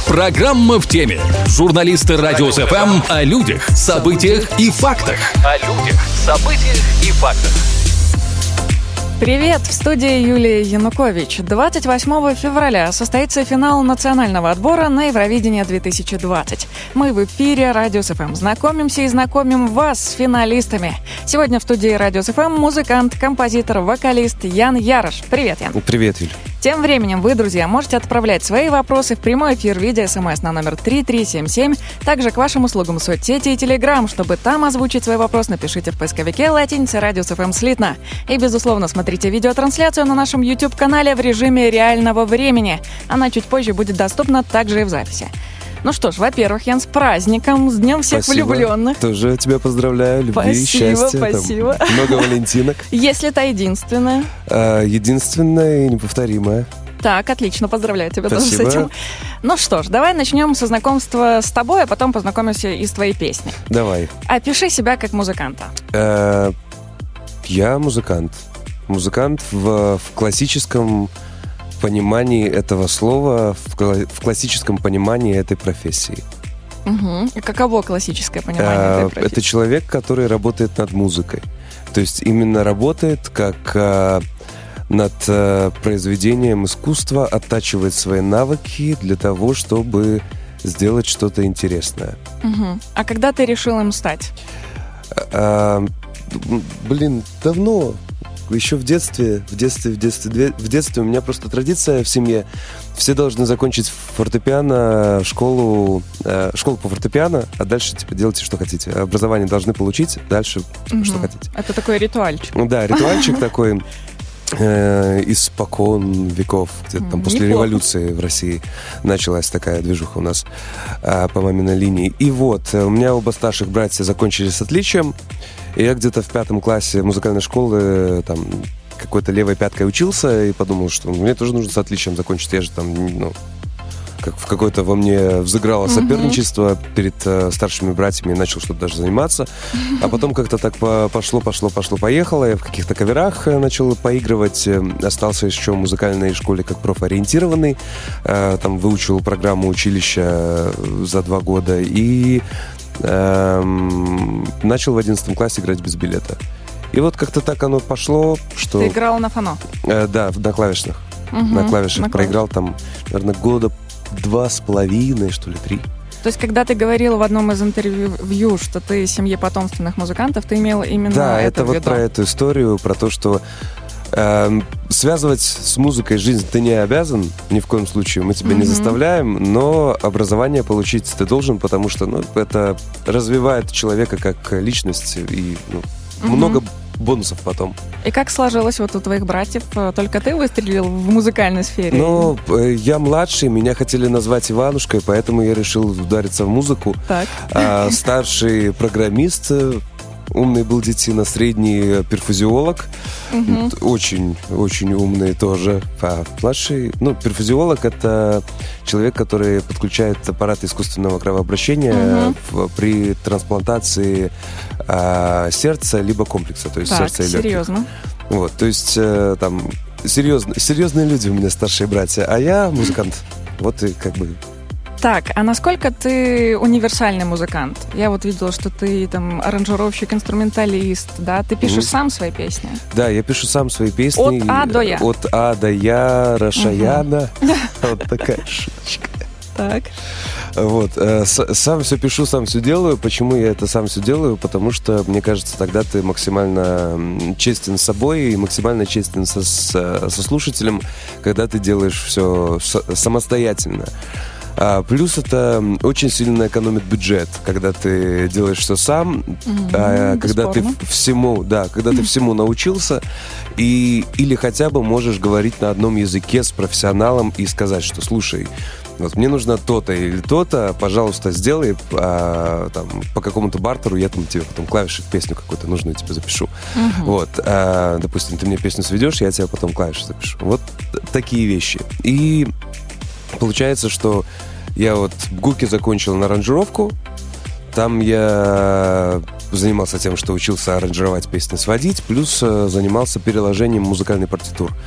Программа «В теме». Журналисты Радио СФМ о людях, событиях и фактах. Привет! В студии Юлия Янукович. 28 февраля состоится финал национального отбора на Евровидение 2020. Мы в эфире Радио СФМ знакомимся и знакомим вас с финалистами. Сегодня в студии Радио СФМ музыкант, композитор, вокалист Ян Ярош. Привет, Ян. Привет, Юль. Тем временем вы, друзья, можете отправлять свои вопросы в прямой эфир в виде СМС на номер 3377. Также к вашим услугам соцсети и Телеграм. Чтобы там озвучить свой вопрос, напишите в поисковике латиница Радио СФМ слитно. И, безусловно, смотрите видеотрансляцию на нашем YouTube-канале в режиме реального времени. Она чуть позже будет доступна также и в записи. Ну что ж, во-первых, Ян, с праздником, с Днем всех влюбленных. Тоже тебя поздравляю, любви, счастья. Спасибо. Там много валентинок. Если это единственное. Единственное и неповторимое. Так, отлично, поздравляю тебя тоже с Спасибо. этим. Ну что ж, давай начнем со знакомства с тобой, а потом познакомимся и с твоей песней. Давай. Опиши себя как музыканта. Я музыкант. Музыкант в классическом понимании этого слова, в классическом понимании этой профессии. Угу. И каково классическое понимание этой профессии? Это человек, который работает над музыкой. То есть именно работает как над произведением искусства, оттачивает свои навыки для того, чтобы сделать что-то интересное. Угу. А когда ты решил им стать? Давно. Еще в детстве у меня просто традиция в семье. Все должны закончить фортепиано, школу по фортепиано, а дальше делайте, что хотите. Образование должны получить, дальше что хотите. Это такой ритуальчик. Да, ритуальчик такой испокон веков, где-то там после революции в России началась такая движуха у нас по маминой линии. И вот, у меня оба старших братья закончили с отличием, и я где-то в 5 классе музыкальной школы там какой-то левой пяткой учился и подумал, что мне тоже нужно с отличием закончить. Я же там, как в какое-то во мне взыграло соперничество перед старшими братьями и начал что-то даже заниматься. А потом как-то так пошло-поехало. Я в каких-то каверах начал поигрывать. Остался еще в музыкальной школе как профориентированный. Там выучил программу училища за 2 года. И начал в 11 классе играть без билета. И вот как-то так оно пошло, что... Ты играл на фано? Да, на клавишных. На клавишах проиграл там, наверное, 2.5 года, что ли, 3. То есть, когда ты говорил в одном из интервью, что ты из семьи потомственных музыкантов, ты имел именно да, это в виду? Да, это вот про эту историю, про то, что связывать с музыкой жизнь ты не обязан, ни в коем случае, мы тебя не заставляем, но образование получить ты должен, потому что это развивает человека как личность и много бонусов потом. И как сложилось вот у твоих братьев? Только ты выстрелил в музыкальной сфере? Я младший, меня хотели назвать Иванушкой, поэтому я решил удариться в музыку. Так. Старший программист, умный был детина, средний перфузиолог, очень умный тоже. А младший, перфузиолог — это человек, который подключает аппарат искусственного кровообращения при трансплантации сердца либо комплекса, то есть сердца и легких. Серьезно? Вот, то есть там серьезные люди у меня старшие братья, а я музыкант. Вот и как бы... Так, а насколько ты универсальный музыкант? Я вот видела, что ты там аранжировщик, инструменталист, да? Ты пишешь сам свои песни? Да, я пишу сам свои песни. От А до Я? От А до Я, Рашаяна. Вот такая шуточка. Так. Вот. Сам все пишу, сам все делаю. Почему я это сам все делаю? Потому что, мне кажется, тогда ты максимально честен с собой и максимально честен со слушателем, когда ты делаешь все самостоятельно. Плюс это очень сильно экономит бюджет, когда ты делаешь все сам, когда ты всему научился, или хотя бы можешь говорить на одном языке с профессионалом и сказать, что слушай, вот мне нужно то-то или то-то, пожалуйста, сделай по какому-то бартеру, я там тебе потом клавиши в песню какую-то нужную тебе запишу. Вот, допустим, ты мне песню сведешь, я тебе потом клавиши запишу. Вот такие вещи. И получается, что я вот в ГУКе закончил на аранжировку. Там я занимался тем, что учился аранжировать песни, сводить, плюс занимался переложением музыкальных партитур.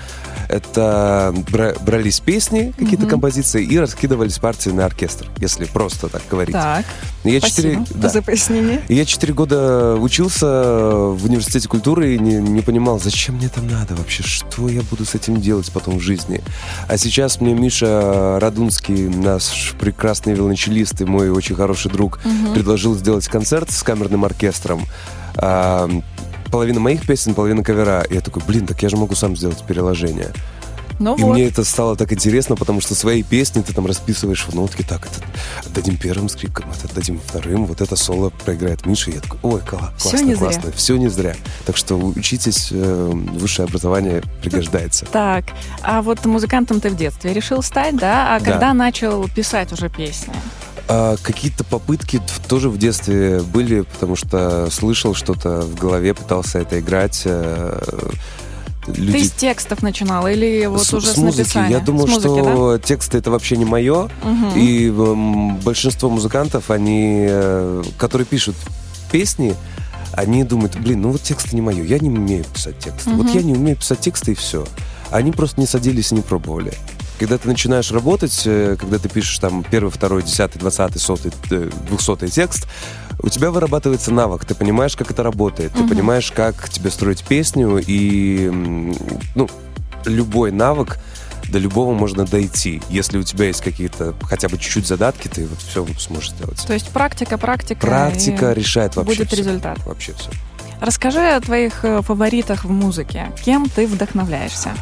Это брались песни, какие-то композиции, и раскидывались партии на оркестр, если просто так говорить. Так, Спасибо за пояснение. И я 4 года учился в университете культуры и не понимал, зачем мне там надо вообще, что я буду с этим делать потом в жизни. А сейчас мне Миша Радунский, наш прекрасный виолончелист и мой очень хороший друг, предложил сделать концерт с камерным оркестром. Половина моих песен, половина кавера. И я такой, так я же могу сам сделать переложение. И мне это стало так интересно, потому что свои песни ты там расписываешь в нотке. Так, это отдадим первым скрипкам, это отдадим вторым. Вот это соло проиграет Миша. И я такой, ой, классно. Все не зря. Так что учитесь, высшее образование пригождается. Так, а вот музыкантом ты в детстве решил стать, да? А когда начал писать уже песни? Какие-то попытки тоже в детстве были, потому что слышал что-то в голове, пытался это играть. Ты с текстов начинал или вот уже с написания? Я думал, что тексты это вообще не мое. И большинство музыкантов, они, которые пишут песни, они думают, вот тексты не мое, я не умею писать тексты. Вот я не умею писать тексты и все. Они просто не садились и не пробовали. Когда ты начинаешь работать, когда ты пишешь там 1, 2, 10, 20, 100, 200 текст, у тебя вырабатывается навык, ты понимаешь, как это работает, ты понимаешь, как тебе строить песню, и любой навык, до любого можно дойти. Если у тебя есть какие-то хотя бы чуть-чуть задатки, ты вот все сможешь сделать. То есть практика решает вообще будет все. Результат. Вообще все. Расскажи о твоих фаворитах в музыке. Кем ты вдохновляешься?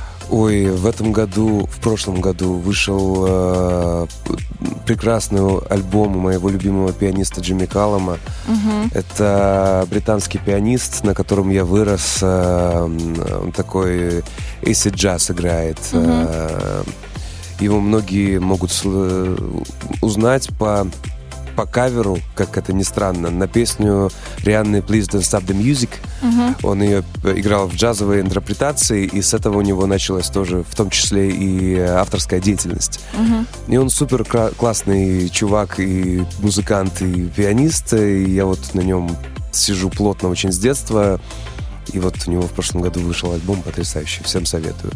В прошлом году вышел прекрасный альбом у моего любимого пианиста Джимми Каллама. Это британский пианист, на котором я вырос. Он такой acid джаз играет. Его многие могут узнать по каверу, как это ни странно, на песню Рианны «Please Don't Stop the Music». Он ее играл в джазовой интерпретации, и с этого у него началась тоже, в том числе, и авторская деятельность. И он супер классный чувак, и музыкант, и пианист, и я вот на нем сижу плотно очень с детства, и вот у него в прошлом году вышел альбом потрясающий, всем советую.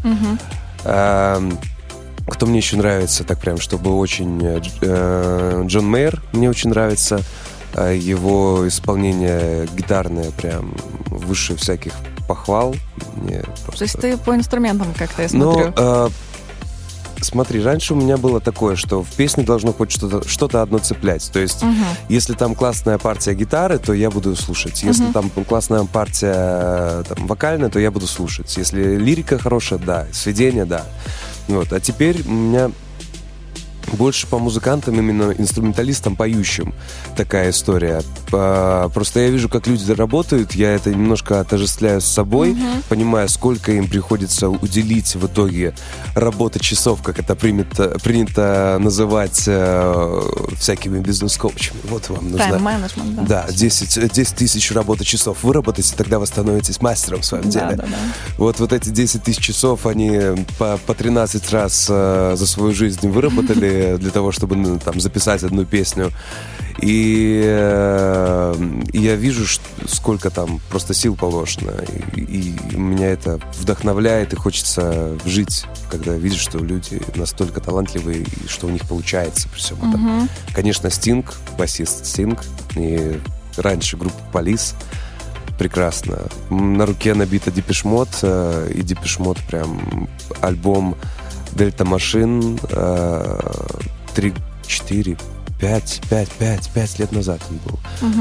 Кто мне еще нравится, так прям, чтобы очень... Джон Мейер мне очень нравится. Его исполнение гитарное прям выше всяких похвал. То есть ты по инструментам как-то, я смотрю. Смотри, раньше у меня было такое, что в песне должно хоть что-то одно цеплять. То есть, если там классная партия гитары, то я буду слушать. Если там классная партия вокальная, то я буду слушать. Если лирика хорошая, да. Сведение, да. А теперь у меня больше по музыкантам, именно инструменталистам, поющим такая история. Просто я вижу, как люди работают, я это немножко отождествляю с собой, понимая, сколько им приходится уделить в итоге работы часов, как это принято называть всякими бизнес-коучами. Вот вам нужно... Тайм-менеджмент, да. 10 тысяч работы часов выработайте, тогда вы становитесь мастером в своем деле. Да. Вот эти 10 тысяч часов, они по 13 раз за свою жизнь выработали для того, чтобы записать одну песню. И я вижу, сколько там просто сил положено. И меня это вдохновляет, и хочется жить, когда видишь, что люди настолько талантливые, и что у них получается при всем этом. Конечно, Стинг, басист Стинг, и раньше группа Police. Прекрасно. На руке набита Депеш Мод, и Депеш Мод прям альбом Дельта Машин 3, 4, 5 лет назад он был.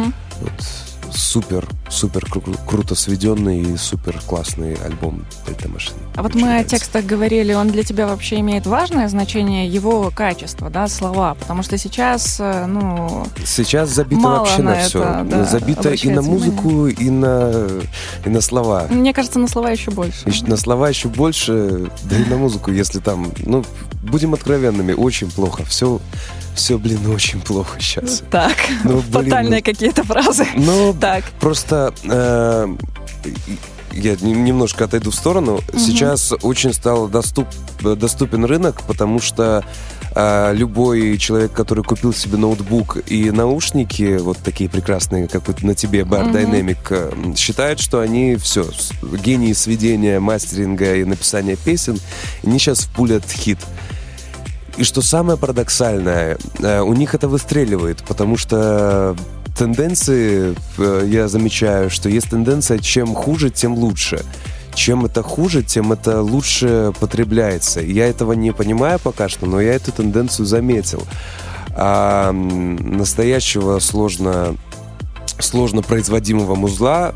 Супер круто сведенный и супер классный альбом Дельта Машин. А вот мы о текстах говорили, он для тебя вообще имеет важное значение, его качество, да, слова, потому что сейчас, Сейчас забито вообще на все. Забито и на музыку, и на слова. Мне кажется, на слова еще больше. На слова еще больше, да и на музыку, если там, будем откровенными, очень плохо. Все, очень плохо сейчас. Так, фатальные какие-то фразы. Так. Просто я немножко отойду в сторону. Сейчас очень стал доступен рынок, потому что любой человек, который купил себе ноутбук и наушники, вот такие прекрасные, как вот на тебе, Bar Dynamic, считают, что они все, гении сведения, мастеринга и написания песен, и они сейчас впулят хит. И что самое парадоксальное, у них это выстреливает, потому что тенденции, я замечаю, что есть тенденция, чем хуже, тем лучше. Чем это хуже, тем это лучше потребляется. Я этого не понимаю пока что, но я эту тенденцию заметил. А настоящего сложно производимого музла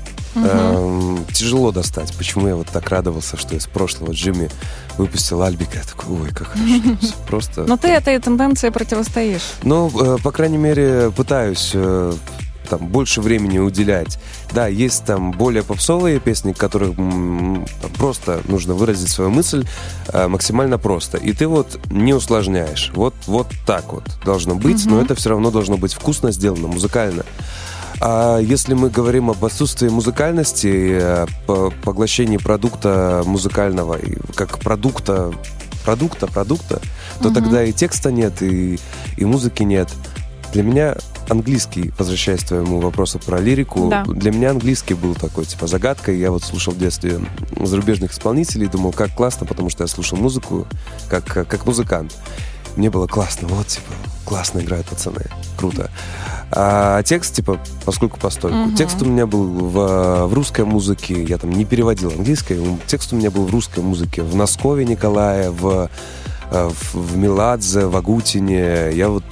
тяжело достать. Почему я вот так радовался, что из прошлого Джимми выпустил Альбика. Я такой, ой, как хорошо. Просто... Но ты этой тенденции противостоишь. Ну, по крайней мере, пытаюсь там больше времени уделять. Да, есть там более попсовые песни, которых просто нужно выразить свою мысль максимально просто. И ты вот не усложняешь. Вот так вот должно быть, но это все равно должно быть вкусно сделано, музыкально. А если мы говорим об отсутствии музыкальности, поглощении продукта музыкального, как продукта, то тогда и текста нет, и музыки нет. Для меня английский, возвращаясь к твоему вопросу про лирику, для меня английский был такой, типа, загадкой. Я вот слушал в детстве зарубежных исполнителей, думал, как классно, потому что я слушал музыку как музыкант. Мне было классно, вот, типа, классно играют пацаны, круто. А текст, типа, поскольку постольку. Текст у меня был в русской музыке, я там не переводил английский, текст у меня был в русской музыке, в Носкове Николае, в Меладзе, в Агутине. Я вот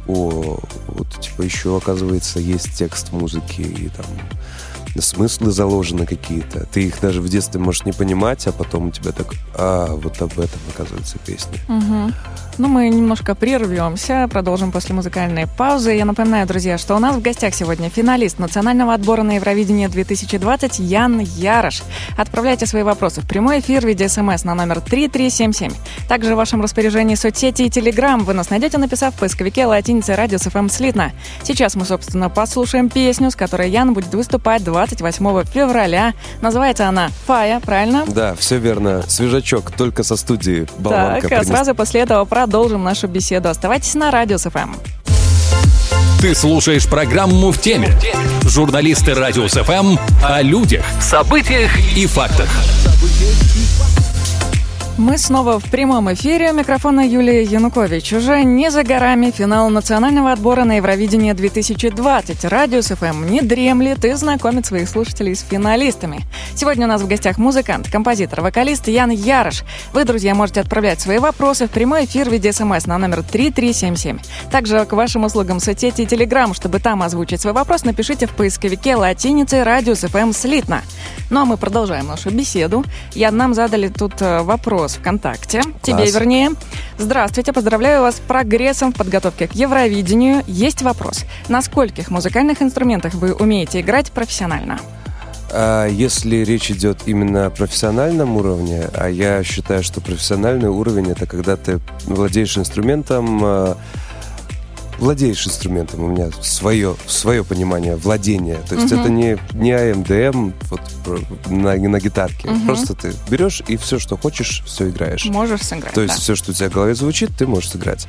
типа, еще, оказывается, есть текст музыки, и там смыслы заложены какие-то. Ты их даже в детстве можешь не понимать, а потом у тебя так, вот об этом, оказывается, песня. Ну, мы немножко прервемся, продолжим после музыкальной паузы. Я напоминаю, друзья, что у нас в гостях сегодня финалист национального отбора на Евровидение 2020 Ян Ярош. Отправляйте свои вопросы в прямой эфир в виде смс на номер 3377. Также в вашем распоряжении соцсети и Телеграм. Вы нас найдете, написав в поисковике латиница Radius FM слитно. Сейчас мы, собственно, послушаем песню, с которой Ян будет выступать 28 февраля. Называется она «Фая», правильно? Да, все верно. Свежачок, только со студии. Болванка так, а сразу после этого продолжим нашу беседу. Оставайтесь на Radius FM. Ты слушаешь программу «В теме». Журналисты Radius FM о людях, событиях и фактах. Мы снова в прямом эфире. У микрофона Юлия Янукович. Уже не за горами финал национального отбора на Евровидение 2020. Radius FM не дремлет и знакомит своих слушателей с финалистами. Сегодня у нас в гостях музыкант, композитор, вокалист Ян Ярош. Вы, друзья, можете отправлять свои вопросы в прямой эфир в виде смс на номер 3377. Также к вашим услугам соцсети и Телеграм. Чтобы там озвучить свой вопрос, напишите в поисковике латиницей Radius FM слитно. Ну а мы продолжаем нашу беседу. Нам задали тут вопрос ВКонтакте. Тебе, вернее. Здравствуйте, поздравляю вас с прогрессом в подготовке к Евровидению. Есть вопрос. На скольких музыкальных инструментах вы умеете играть профессионально? Если речь идет именно о профессиональном уровне, а я считаю, что профессиональный уровень — это когда ты владеешь инструментом, у меня свое понимание владения. То есть это не АМДМ вот, на гитарке. Просто ты берешь и все, что хочешь, все играешь. Можешь сыграть, То есть все, что у тебя в голове звучит, ты можешь сыграть.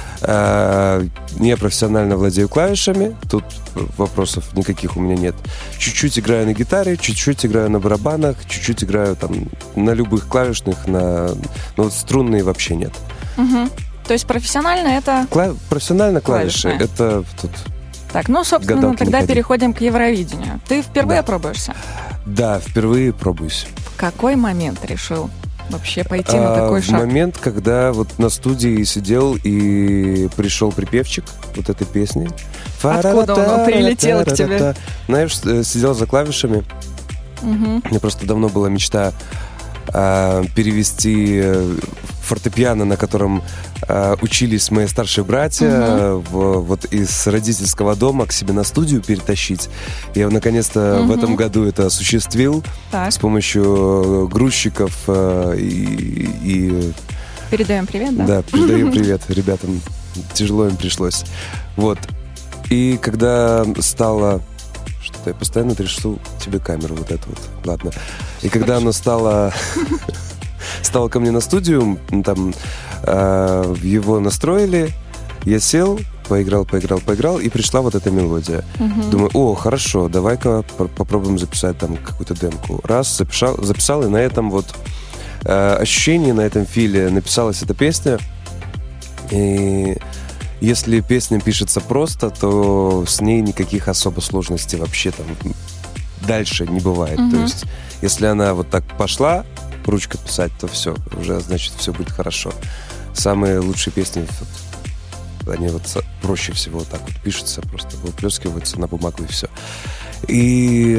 Я профессионально владею клавишами. Тут вопросов никаких у меня нет. Чуть-чуть играю на гитаре, чуть-чуть играю на барабанах, чуть-чуть играю там на любых клавишных, но вот струнные вообще нет. То есть профессионально это... Профессионально клавиши. Это тут... Так, ну, собственно, тогда переходим к Евровидению. Ты впервые пробуешься? Да, впервые пробуюсь. В какой момент решил вообще пойти на такой шаг? В момент, когда вот на студии сидел и пришел припевчик вот этой песни. Откуда он прилетел к тебе? Знаешь, сидел за клавишами. Мне просто давно была мечта перевести фортепиано, на котором учились мои старшие братья, вот из родительского дома к себе на студию перетащить. Я наконец-то в этом году это осуществил с помощью грузчиков и... Передаем привет, да? Да, передаем привет ребятам. Тяжело им пришлось. Вот. И когда стало... Что-то я постоянно трясу тебе камеру вот эту вот. Ладно. И когда оно стало... стал ко мне на студию, там его настроили, я сел, поиграл, и пришла вот эта мелодия. Думаю, хорошо, давай-ка попробуем записать там какую-то демку. Раз, записал, и на этом вот ощущении, на этом филе написалась эта песня. И если песня пишется просто, то с ней никаких особо сложностей вообще там дальше не бывает. То есть, если она вот так пошла, ручкой писать, то все, уже, значит, все будет хорошо. Самые лучшие песни, они вот проще всего вот так вот пишутся, просто выплескиваются на бумагу, и все. И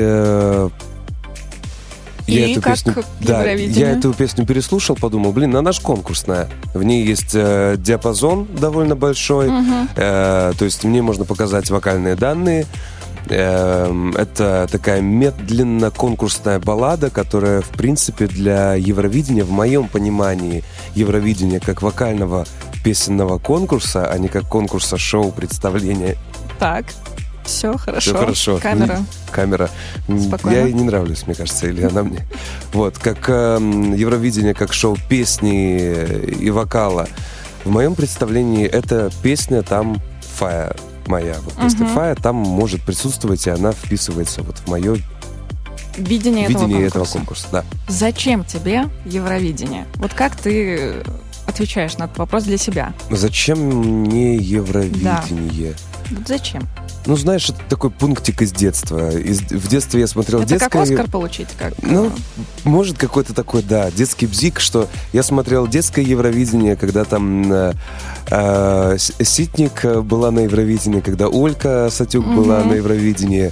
я эту песню переслушал, подумал, она ж конкурсная. В ней есть диапазон довольно большой, то есть мне можно показать вокальные данные. Это такая медленно-конкурсная баллада, которая, в принципе, для Евровидения, в моем понимании Евровидения как вокального песенного конкурса, а не как конкурса шоу, представления. Так, все хорошо. Все хорошо. Камера. Спокойно. Я ей не нравлюсь, мне кажется, или она мне. Вот, как Евровидение, как шоу песни и вокала. В моем представлении эта песня там фая моя. Вот песня фая там может присутствовать, и она вписывается вот в мое видение этого конкурса. Да. Зачем тебе Евровидение? Вот как ты отвечаешь на этот вопрос для себя? Зачем мне Евровидение? Да. Вот зачем? Знаешь, это такой пунктик из детства. В детстве я смотрел это детское... как Оскар получить? Может, какой-то такой, детский бзик, что я смотрел детское Евровидение, когда там Ситник была на Евровидении, когда Олька Сатюк была на Евровидении.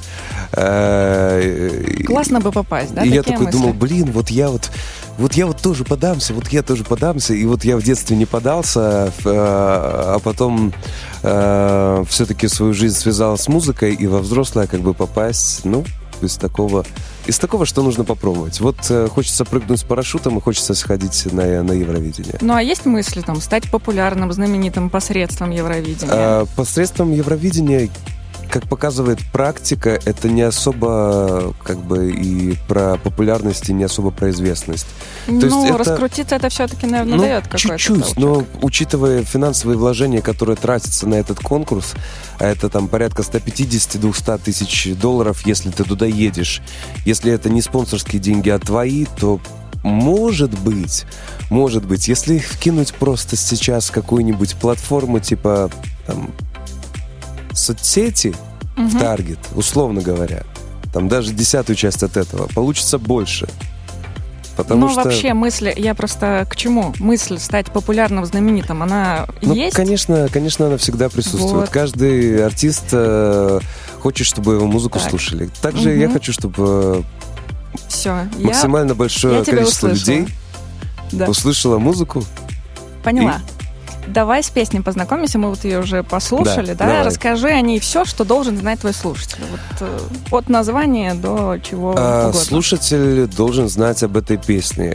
Классно бы попасть, да? И я такой думал, вот я тоже подамся, и вот я в детстве не подался, а потом все-таки свою жизнь связал с музыкой, и во взрослое попасть, из такого, что нужно попробовать. Вот хочется прыгнуть с парашютом, и хочется сходить на Евровидение. А есть мысли стать популярным, знаменитым посредством Евровидения? Посредством Евровидения, как показывает практика, это не особо и про популярность, и не особо про известность. То есть раскрутиться это все-таки, наверное, дает какой-то чуть-чуть, толчок. но учитывая финансовые вложения, которые тратятся на этот конкурс, а это там порядка 150-200 тысяч долларов, если ты туда едешь, если это не спонсорские деньги, а твои, то может быть, если вкинуть просто сейчас какую-нибудь платформу типа соцсети в таргет, условно говоря, там даже 10-ю часть от этого, получится больше. Потому что... вообще мысль, я просто к чему? Мысль стать популярным, знаменитым, она есть? Конечно, она всегда присутствует. Вот. Каждый артист хочет, чтобы его музыку слушали. Также я хочу, чтобы максимально большое количество людей услышало музыку. Поняла. Давай с песней познакомимся, мы вот ее уже послушали, да? Расскажи о ней все, что должен знать твой слушатель. Вот от названия до чего угодно. Слушатель должен знать об этой песне.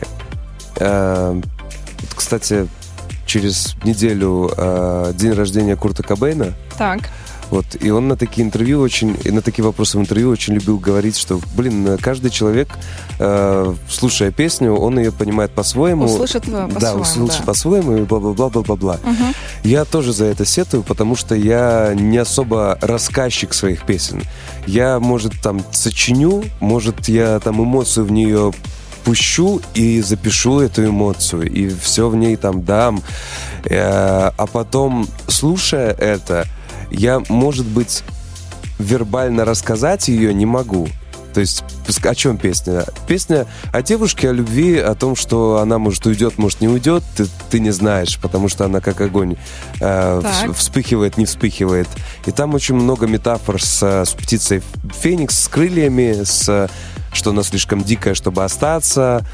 Кстати, через неделю день рождения Курта Кобейна. Так. И он на такие вопросы в интервью очень любил говорить, что, каждый человек, слушая песню, он ее понимает по-своему. Услышит по-своему. Да, услышит по-своему и бла-бла-бла-бла-бла. Я тоже за это сетую, потому что я не особо рассказчик своих песен. Я, может, сочиню, может, я эмоцию в нее пущу и запишу эту эмоцию, и все в ней дам. А потом, слушая это, я, может быть, вербально рассказать ее не могу. То есть, о чем песня? Песня о девушке, о любви, о том, что она, может, уйдет, может, не уйдет, ты не знаешь, потому что она как огонь вспыхивает, не вспыхивает. И там очень много метафор с птицей Феникс, с крыльями, что она слишком дикая, чтобы остаться,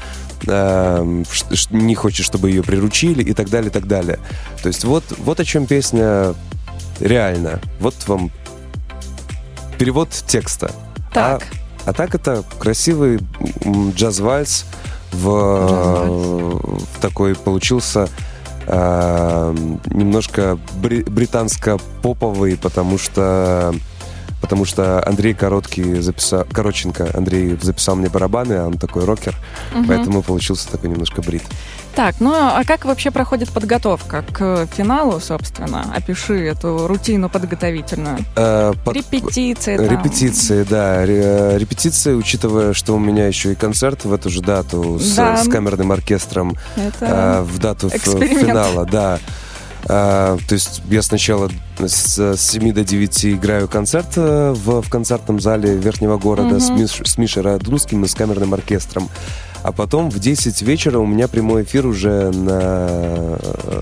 не хочет, чтобы ее приручили, и так далее, и так далее. То есть, вот о чем песня реально. Вот вам перевод текста. Так. А так это красивый джаз-вальс в такой получился немножко британско-поповый, потому что потому что Андрей Коротченко Андрей записал мне барабаны, а он такой рокер, поэтому получился такой немножко брит. Так, ну а как вообще проходит подготовка к финалу, собственно? Опиши эту рутину подготовительную. Репетиции. Репетиции, да. Репетиции, учитывая, что у меня еще и концерт в эту же дату с камерным оркестром, в дату финала, да. То есть я сначала с 7 до 9 играю концерт в концертном зале Верхнего города с Мишей Радунским и с камерным оркестром. А потом в 10 вечера у меня прямой эфир уже на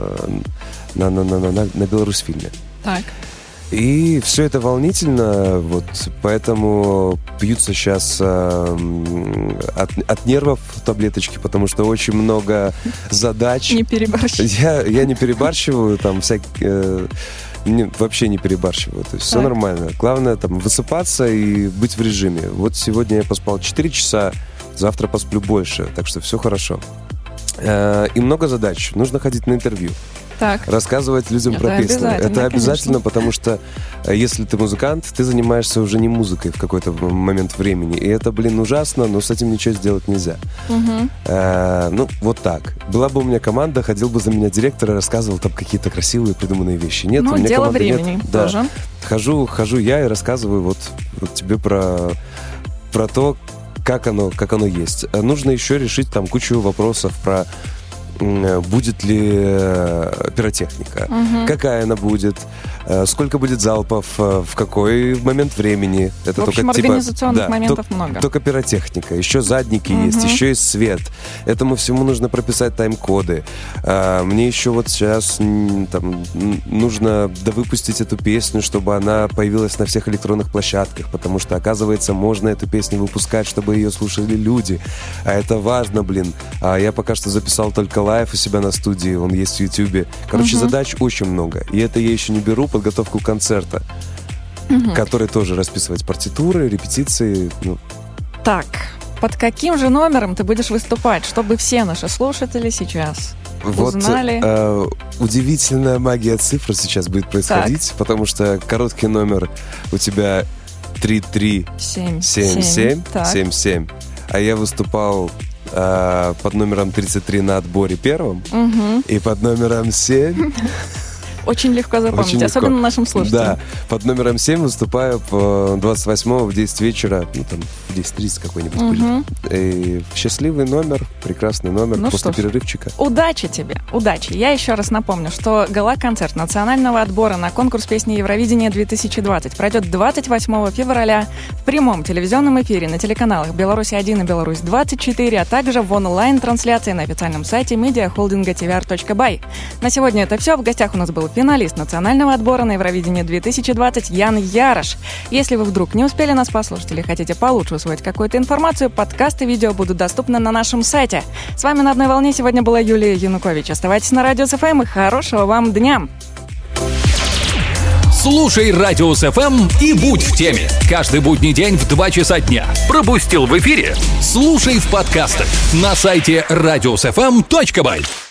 Беларусьфильме. Так. И все это волнительно, вот, поэтому пьются сейчас от нервов таблеточки, потому что очень много задач. Не перебарщиваю. Я не перебарщиваю, там вообще не перебарщиваю, то есть все нормально. Главное там высыпаться и быть в режиме. Вот сегодня я поспал 4 часа, завтра посплю больше, так что все хорошо. И много задач. Нужно ходить на интервью. Так. Рассказывать людям про песни. Это обязательно, потому что если ты музыкант, ты занимаешься уже не музыкой в какой-то момент времени. И это, ужасно, но с этим ничего сделать нельзя. Вот так. Была бы у меня команда, ходил бы за меня директор и рассказывал там какие-то красивые придуманные вещи. Нет, у меня дело команды времени нет. тоже. Да. Хожу я и рассказываю вот тебе про то, как оно есть. Нужно еще решить там кучу вопросов про будет ли пиротехника, какая она будет, сколько будет залпов, в какой момент времени. Это в общем, только организационных моментов много. Только пиротехника, еще задники есть, еще есть свет. Этому всему нужно прописать тайм-коды. Мне еще вот сейчас нужно довыпустить эту песню, чтобы она появилась на всех электронных площадках, потому что, оказывается, можно эту песню выпускать, чтобы ее слушали люди. А это важно, А я пока что записал только лайв у себя на студии, он есть в Ютубе. Короче, задач очень много. И это я еще не беру подготовку концерта, который тоже расписывать партитуры, репетиции. Так, под каким же номером ты будешь выступать, чтобы все наши слушатели сейчас узнали? Удивительная магия цифр сейчас будет происходить, потому что короткий номер у тебя 337777, а я выступал под номером 33 на отборе первом и под номером 7. Очень легко запомнить, особенно нашим слушателям. Да, под номером 7 выступаю 28-го в 10 вечера, в 10:30 какой-нибудь будет. И счастливый номер, прекрасный номер после перерывчика. Удачи тебе, удачи. Я еще раз напомню, что гала-концерт национального отбора на конкурс песни Евровидения 2020 пройдет 28 февраля в прямом телевизионном эфире на телеканалах «Беларусь-1» и «Беларусь-24», а также в онлайн-трансляции на официальном сайте медиахолдинга tvr.by. На сегодня это все. В гостях у нас был финалист национального отбора на Евровидение 2020 Ян Ярош. Если вы вдруг не успели нас послушать или хотите получше усвоить какую-то информацию, подкасты и видео будут доступны на нашем сайте. С вами на одной волне сегодня была Юлия Янукович. Оставайтесь на Радио СФМ и хорошего вам дня! Слушай Радио СФМ и будь в теме. Каждый будний день в 2 часа дня. Пропустил в эфире? Слушай в подкастах на сайте radiosfm.by.